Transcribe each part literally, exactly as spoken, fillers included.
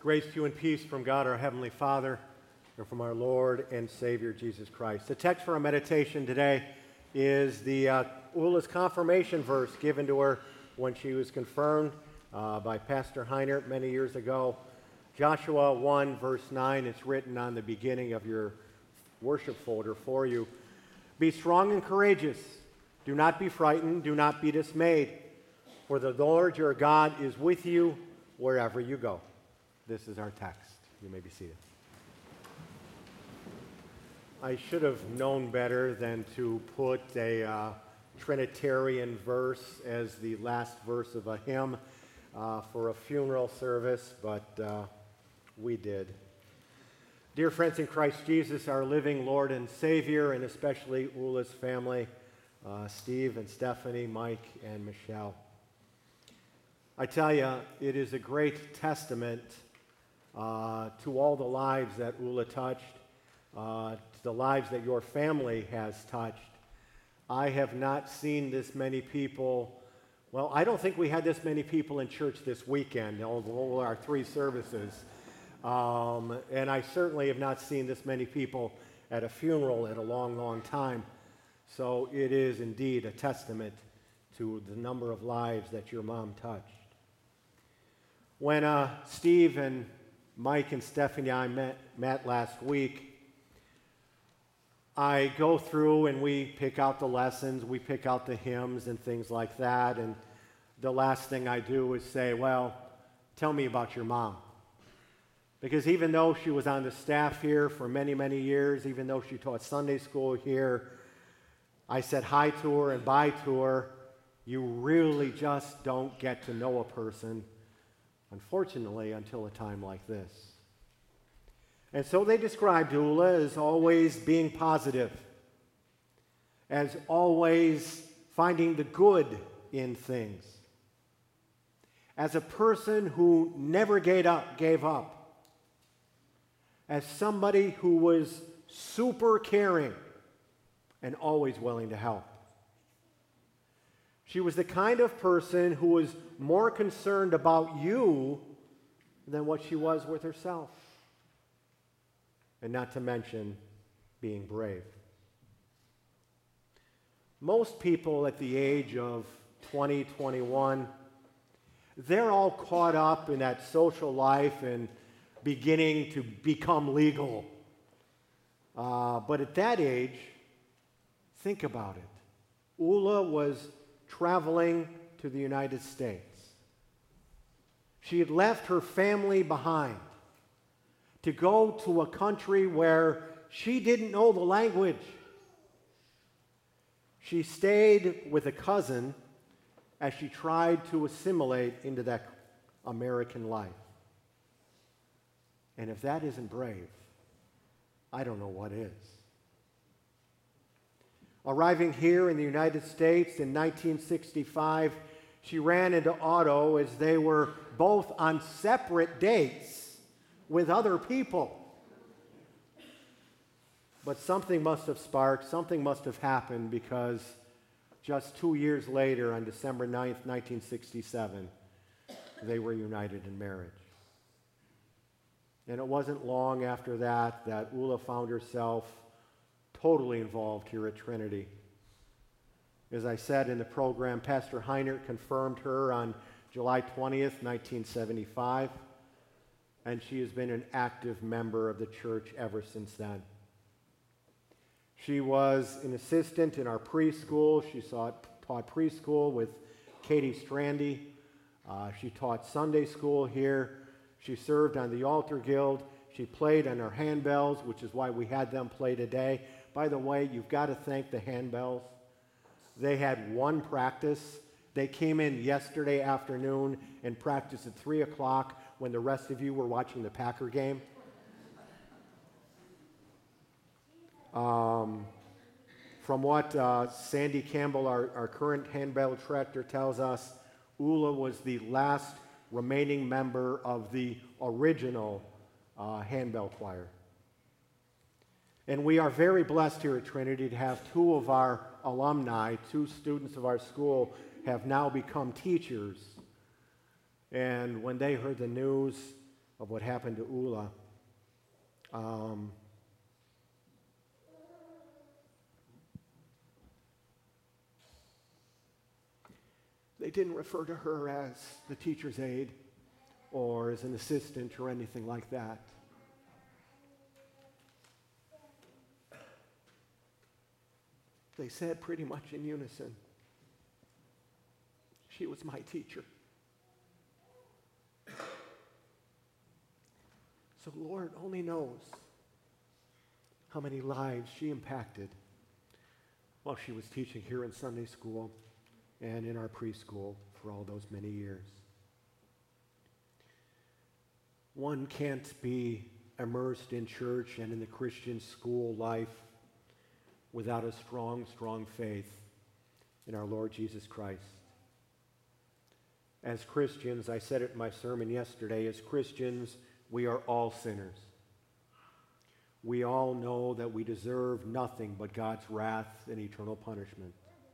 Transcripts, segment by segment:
Grace to you and peace from God our Heavenly Father and from our Lord and Savior Jesus Christ. The text for our meditation today is the uh, Ula's confirmation verse given to her when she was confirmed uh, by Pastor Heinert many years ago. Joshua one verse nine, it's written on the beginning of your worship folder for you. Be strong and courageous. Do not be frightened. Do not be dismayed. For the Lord your God is with you wherever you go. This is our text. You may be seated. I should have known better than to put a uh, Trinitarian verse as the last verse of a hymn uh, for a funeral service, but uh, we did. Dear friends in Christ Jesus, our living Lord and Savior, and especially Ula's family, uh, Steve and Stephanie, Mike and Michelle. I tell you, it is a great testament uh, to all the lives that Ula touched, uh, to the lives that your family has touched. I have not seen this many people. Well, I don't think we had this many people in church this weekend, all our three services. Um, and I certainly have not seen this many people at a funeral in a long, long time. So it is indeed a testament to the number of lives that your mom touched. When uh, Steve and Mike and Stephanie and I met, met last week, I go through and we pick out the lessons, we pick out the hymns and things like that, and the last thing I do is say, well, tell me about your mom. Because even though she was on the staff here for many, many years, even though she taught Sunday school here, I said hi to her and bye to her. You really just don't get to know a person, unfortunately, until a time like this. And so they described Ula as always being positive, as always finding the good in things, as a person who never gave up, gave up, as somebody who was super caring and always willing to help. She was the kind of person who was more concerned about you than what she was with herself. And not to mention being brave. Most people at the age of twenty, twenty-one, they're all caught up in that social life and beginning to become legal. Uh, but at that age, think about it. Ula was traveling to the United States. She had left her family behind to go to a country where she didn't know the language. She stayed with a cousin as she tried to assimilate into that American life. And if that isn't brave, I don't know what is. Arriving here in the United States in nineteen sixty-five, she ran into Otto as they were both on separate dates with other people. But something must have sparked, something must have happened, because just two years later, on December ninth, nineteen sixty-seven, they were united in marriage. And it wasn't long after that that Ula found herself totally involved here at Trinity. As I said in the program, Pastor Heinert confirmed her on July twentieth, nineteen seventy-five, and she has been an active member of the church ever since then. She was an assistant in our preschool. She saw, taught preschool with Katie Strandy. Uh, she taught Sunday school here. She served on the Altar Guild. She played on our handbells, which is why we had them play today. By the way, you've got to thank the handbells. They had one practice. They came in yesterday afternoon and practiced at three o'clock when the rest of you were watching the Packer game. Um, from what uh, Sandy Campbell, our, our current handbell director, tells us, Ula was the last remaining member of the original uh, handbell choir. And we are very blessed here at Trinity to have two of our alumni, two students of our school, have now become teachers. And when they heard the news, of what happened to Ula. Um, they didn't refer to her as the teacher's aide or as an assistant or anything like that. They said pretty much in unison, she was my teacher. So Lord only knows how many lives she impacted while she was teaching here in Sunday school and in our preschool for all those many years. One can't be immersed in church and in the Christian school life without a strong, strong faith in our Lord Jesus Christ. As Christians, I said it in my sermon yesterday, as Christians, we are all sinners. We all know that we deserve nothing but God's wrath and eternal punishment.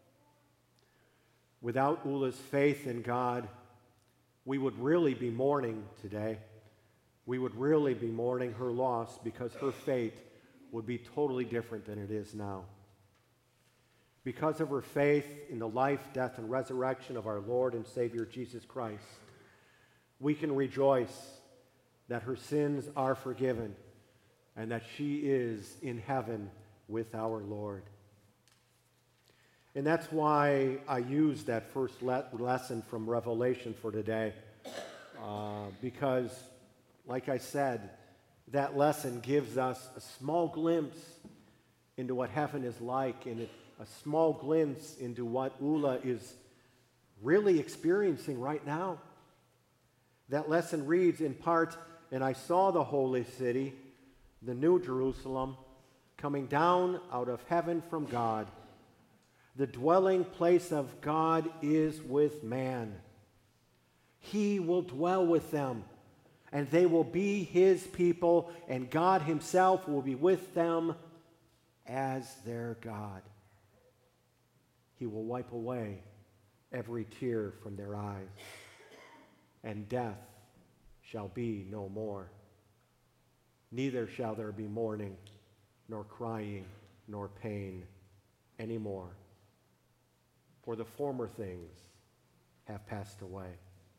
Without Ula's faith in God, we would really be mourning today. We would really be mourning her loss because her fate would be totally different than it is now. Because of her faith in the life, death, and resurrection of our Lord and Savior Jesus Christ, we can rejoice that her sins are forgiven and that she is in heaven with our Lord. And that's why I used that first le- lesson from Revelation for today, uh, because, like I said, that lesson gives us a small glimpse into what heaven is like, and a small glimpse into what Ula is really experiencing right now. That lesson reads in part, "And I saw the holy city, the new Jerusalem, coming down out of heaven from God. The dwelling place of God is with man. He will dwell with them, and they will be his people, and God himself will be with them as their God. He will wipe away every tear from their eyes, and death shall be no more. Neither shall there be mourning, nor crying, nor pain anymore. For the former things have passed away."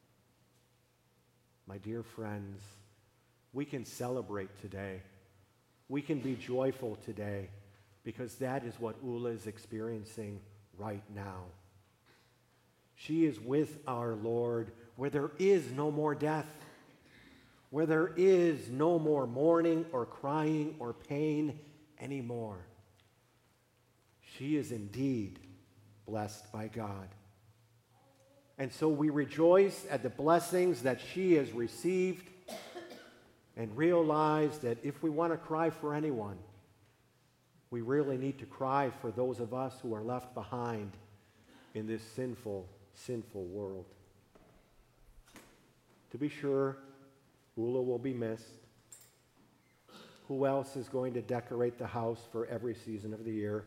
My dear friends, we can celebrate today. We can be joyful today because that is what Ula is experiencing right now. She is with our Lord where there is no more death, where there is no more mourning or crying or pain anymore. She is indeed blessed by God. And so we rejoice at the blessings that she has received and realize that if we want to cry for anyone, we really need to cry for those of us who are left behind in this sinful, sinful world. To be sure, Ula will be missed. Who else is going to decorate the house for every season of the year?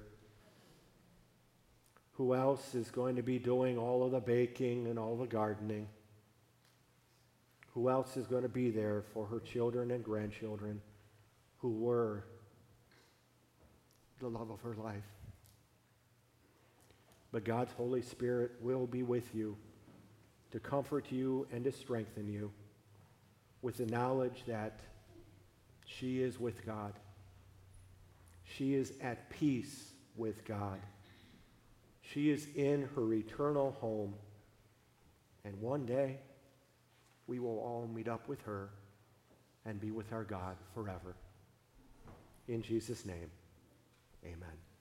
Who else is going to be doing all of the baking and all the gardening? Who else is going to be there for her children and grandchildren who were the love of her life? But God's Holy Spirit will be with you to comfort you and to strengthen you with the knowledge that she is with God. She is at peace with God. She is in her eternal home. And one day, we will all meet up with her and be with our God forever. In Jesus' name, amen.